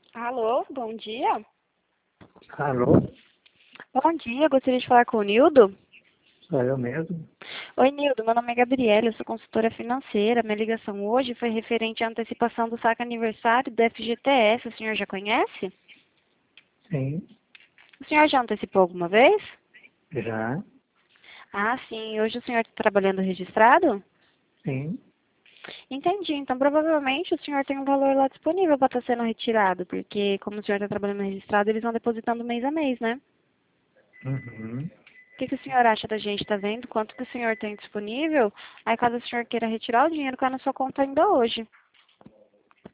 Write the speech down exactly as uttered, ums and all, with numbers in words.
Alô, bom dia. Alô, Bom dia, gostaria de falar com o Nildo. sou eu mesmo. Oi, Nildo, meu nome é Gabriela, eu sou consultora financeira. Minha ligação hoje foi referente à antecipação do saque aniversário do F G T S. O senhor já conhece? Sim, O senhor já antecipou alguma vez? já, Ah, sim. Hoje o senhor está trabalhando registrado? sim. Entendi. Então, provavelmente o senhor tem um valor lá disponível para estar sendo retirado, porque como o senhor está trabalhando registrado, eles vão depositando mês a mês, né? Uhum. O que, que o senhor acha da gente? Está vendo quanto que o senhor tem disponível? Aí, caso o senhor queira retirar o dinheiro, cai na sua conta ainda hoje.